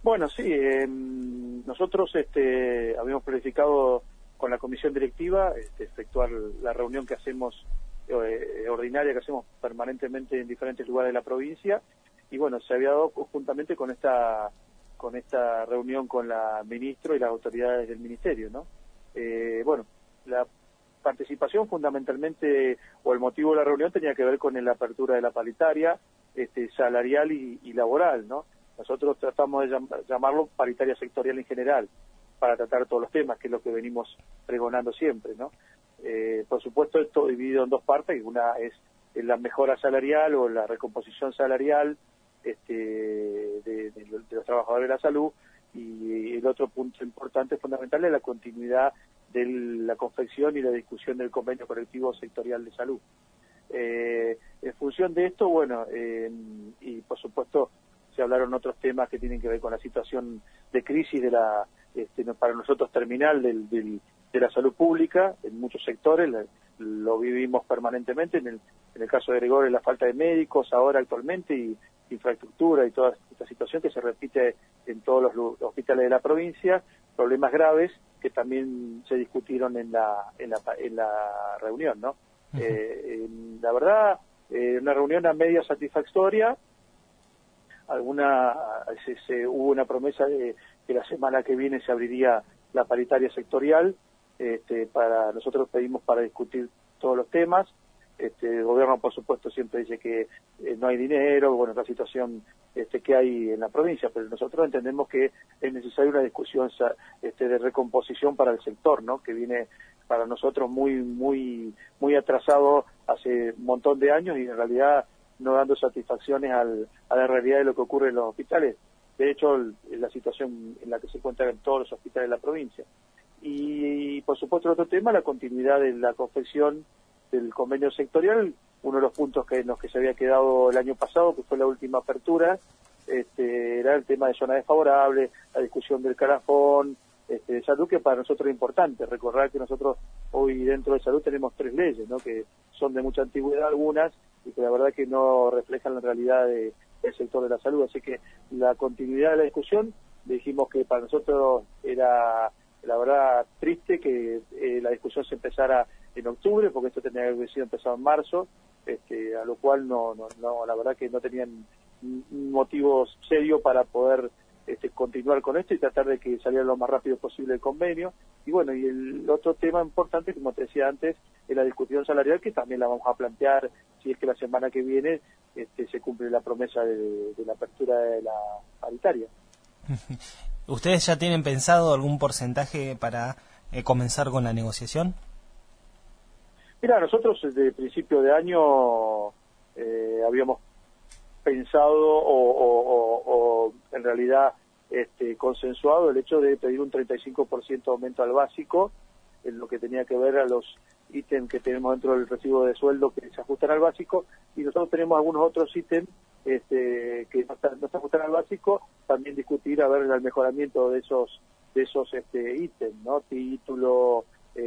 Bueno, sí, nosotros habíamos planificado con la comisión directiva efectuar la reunión que hacemos ordinaria, que hacemos permanentemente en diferentes lugares de la provincia, y bueno, se había dado conjuntamente con esta reunión con la ministra y las autoridades del ministerio, ¿no? Bueno, la participación fundamentalmente, o el motivo de la reunión tenía que ver con la apertura de la paritaria salarial y laboral, ¿no? Nosotros tratamos de llamarlo paritaria sectorial en general, para tratar todos los temas, que es lo que venimos pregonando siempre, ¿no? Por supuesto, esto dividido en dos partes, una es la mejora salarial o la recomposición salarial de los trabajadores de la salud, y el otro punto importante, fundamental, es la continuidad de la confección y la discusión del convenio colectivo sectorial de salud. En función de esto, bueno, y por supuesto se hablaron otros temas que tienen que ver con la situación de crisis de la para nosotros terminal de la salud pública en muchos sectores. Lo vivimos permanentemente, en el caso de Gregorio, la falta de médicos ahora actualmente, y infraestructura y toda esta situación que se repite en todos los hospitales de la provincia, problemas graves que también se discutieron en la reunión, ¿no? La verdad, una reunión a media satisfactoria. Hubo una promesa de que la semana que viene se abriría la paritaria sectorial. Nosotros pedimos para discutir todos los temas. El gobierno, por supuesto, siempre dice que no hay dinero, bueno, la situación que hay en la provincia, pero nosotros entendemos que es necesaria una discusión de recomposición para el sector, ¿no? Que viene para nosotros muy atrasado hace un montón de años, y en realidad no dando satisfacciones a la realidad de lo que ocurre en los hospitales. De hecho, la situación en la que se encuentran en todos los hospitales de la provincia. Y por supuesto, el otro tema, la continuidad de la confección del convenio sectorial. Uno de los puntos en los que se había quedado el año pasado, que fue la última apertura, era el tema de zona desfavorable, la discusión del calafón, de salud, que para nosotros es importante. Recordar que nosotros hoy dentro de salud tenemos 3 leyes, ¿no? Que son de mucha antigüedad algunas, y que la verdad que no reflejan la realidad del sector de la salud. Así que la continuidad de la discusión, dijimos que para nosotros era, la verdad, triste que la discusión se empezara en octubre, porque esto tenía que haber sido empezado en marzo, a lo cual no, la verdad que no tenían motivos serios para poder continuar con esto y tratar de que saliera lo más rápido posible el convenio. Y bueno, y el otro tema importante, como te decía antes, es la discusión salarial, que también la vamos a plantear si es que la semana que viene se cumple la promesa de la apertura de la paritaria. ¿Ustedes ya tienen pensado algún porcentaje para comenzar con la negociación? Mira, nosotros desde principio de año habíamos pensado o en realidad consensuado el hecho de pedir un 35% aumento al básico, en lo que tenía que ver a los ítems que tenemos dentro del recibo de sueldo que se ajustan al básico, y nosotros tenemos algunos otros ítems que no se ajustan al básico, también discutir a ver el mejoramiento de esos ítems, ¿no? Título,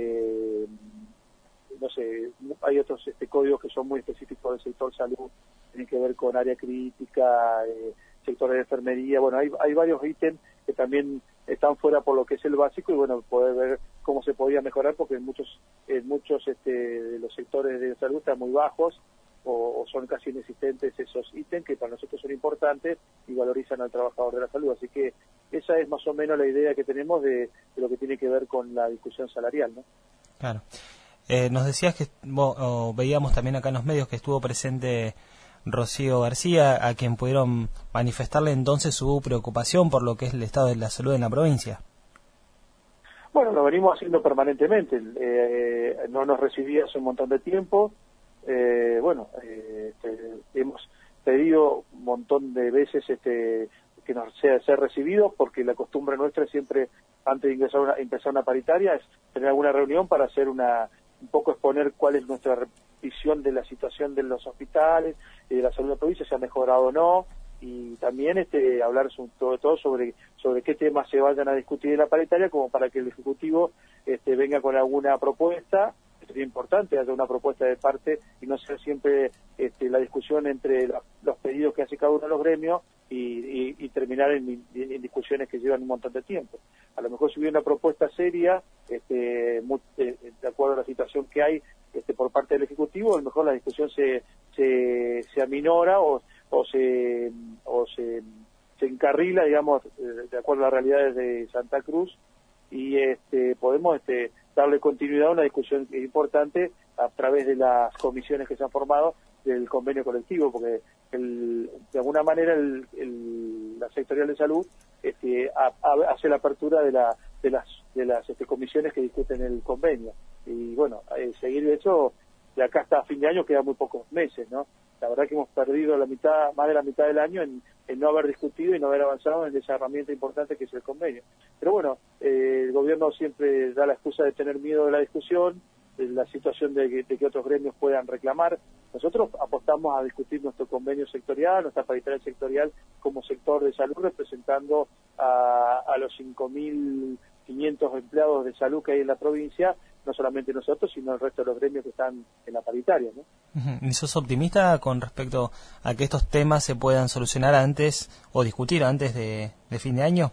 no sé, hay otros códigos que son muy específicos del sector salud, tienen que ver con área crítica, sector de enfermería. Bueno, hay varios ítems que también están fuera por lo que es el básico, y bueno, poder ver cómo se podía mejorar, porque en muchos de los sectores de salud están muy bajos o son casi inexistentes esos ítems que para nosotros son importantes y valorizan al trabajador de la salud. Así que esa es más o menos la idea que tenemos de lo que tiene que ver con la discusión salarial, ¿no? Claro. Nos decías que veíamos también acá en los medios que estuvo presente Rocío García, a quien pudieron manifestarle entonces su preocupación por lo que es el estado de la salud en la provincia. Bueno, lo venimos haciendo permanentemente. No nos recibía hace un montón de tiempo. Hemos pedido un montón de veces que nos sea recibido, porque la costumbre nuestra siempre, antes de empezar una paritaria, es tener alguna reunión para hacer un poco exponer cuál es nuestra visión de la situación de los hospitales, de la salud de la provincia, si ha mejorado o no, y también hablar sobre todo sobre qué temas se vayan a discutir en la paritaria, como para que el Ejecutivo venga con alguna propuesta sería importante haya una propuesta de parte y no sea siempre la discusión entre los pedidos que hace cada uno de los gremios y terminar en discusiones que llevan un montón de tiempo. A lo mejor si hubiera una propuesta seria, de acuerdo a la situación que hay por parte del Ejecutivo, a lo mejor la discusión se aminora o se encarrila, digamos, de acuerdo a las realidades de Santa Cruz, y podemos darle continuidad a una discusión importante a través de las comisiones que se han formado del convenio colectivo, porque de alguna manera la sectorial de salud hace la apertura de las comisiones que discuten el convenio. Y bueno, seguir de hecho, de acá hasta fin de año quedan muy pocos meses, ¿no? La verdad que hemos perdido más de la mitad del año en no haber discutido y no haber avanzado en esa herramienta importante que es el convenio. Pero bueno, el gobierno siempre da la excusa de tener miedo de la discusión, de la situación de que otros gremios puedan reclamar. Nosotros apostamos a discutir nuestro convenio sectorial, nuestra paritaria sectorial como sector de salud, representando a los 5.500 empleados de salud que hay en la provincia, no solamente nosotros, sino el resto de los gremios que están en la paritaria, ¿no? ¿Y sos optimista con respecto a que estos temas se puedan solucionar antes o discutir antes de fin de año?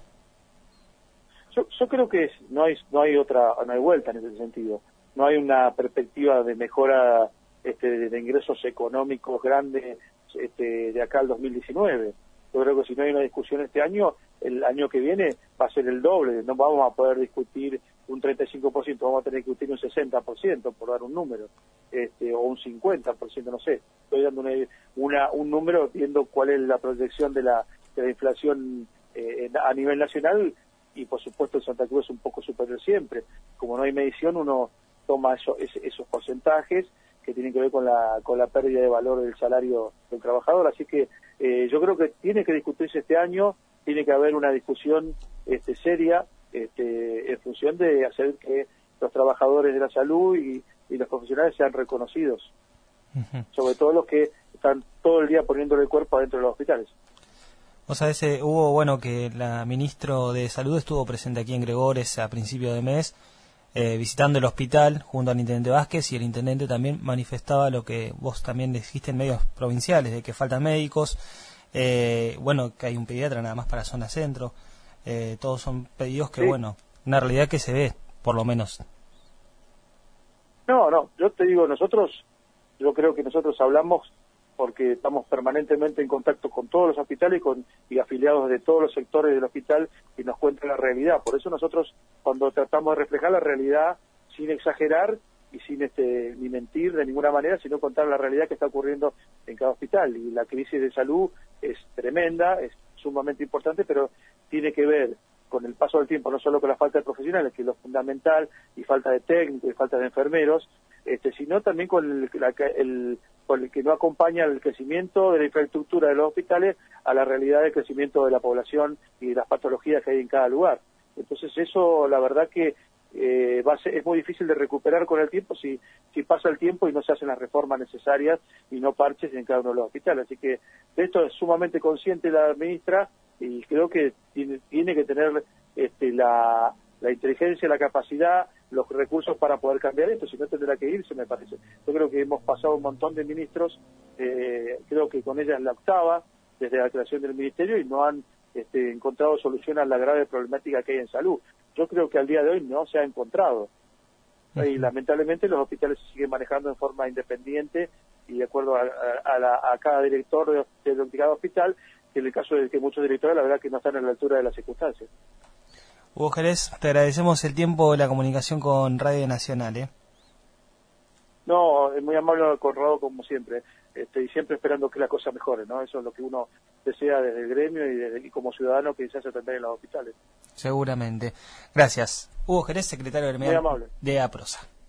Yo creo que no hay vuelta en ese sentido. No hay una perspectiva de mejora de ingresos económicos grandes de acá al 2019. Yo creo que si no hay una discusión este año, el año que viene va a ser el doble. No vamos a poder discutir un 35%, vamos a tener que discutir un 60%, por dar un número, o un 50%, no sé. Estoy dando un número viendo cuál es la proyección de la inflación a nivel nacional, y por supuesto en Santa Cruz es un poco superior siempre. Como no hay medición, uno toma esos porcentajes que tienen que ver con la pérdida de valor del salario del trabajador. Así que yo creo que tiene que discutirse este año, tiene que haber una discusión seria en función de hacer que los trabajadores de la salud y los profesionales sean reconocidos, sobre todo los que están todo el día poniéndole el cuerpo adentro de los hospitales. O sea, hubo, que la ministro de Salud estuvo presente aquí en Gregores a principio de mes, visitando el hospital junto al intendente Vázquez, y el intendente también manifestaba lo que vos también dijiste en medios provinciales, de que faltan médicos, que hay un pediatra nada más para zona centro, todos son pedidos que, sí. Una realidad que se ve, por lo menos. No, yo te digo, yo creo que nosotros hablamos porque estamos permanentemente en contacto con todos los hospitales y afiliados de todos los sectores del hospital, y nos cuentan la realidad. Por eso nosotros, cuando tratamos de reflejar la realidad sin exagerar y sin ni mentir de ninguna manera, sino contar la realidad que está ocurriendo en cada hospital. Y la crisis de salud es tremenda, es sumamente importante, pero tiene que ver con el paso del tiempo, no solo con la falta de profesionales, que es lo fundamental, y falta de técnicos y falta de enfermeros, sino también con el que no acompaña el crecimiento de la infraestructura de los hospitales a la realidad del crecimiento de la población y de las patologías que hay en cada lugar. Entonces eso, la verdad que es muy difícil de recuperar con el tiempo si pasa el tiempo y no se hacen las reformas necesarias y no parches en cada uno de los hospitales. Así que de esto es sumamente consciente la ministra, y creo que tiene que tener la inteligencia, la capacidad, los recursos para poder cambiar esto, si no tendrá que irse, me parece. Yo creo que hemos pasado un montón de ministros, creo que con ella es la octava desde la creación del ministerio, y no han encontrado solución a la grave problemática que hay en salud. Yo creo que al día de hoy no se ha encontrado. Y lamentablemente los hospitales se siguen manejando en forma independiente y de acuerdo a cada director de cada hospital, que en el caso de que muchos directores la verdad que no están a la altura de las circunstancias. Hugo Jerez, te agradecemos el tiempo de la comunicación con Radio Nacional. No, es muy amable Conrado, como siempre, y siempre esperando que la cosa mejore, ¿no? Eso es lo que uno desea desde el gremio y como ciudadano que se hace atender en los hospitales. Seguramente. Gracias. Hugo Jerez, secretario gremial de APROSA.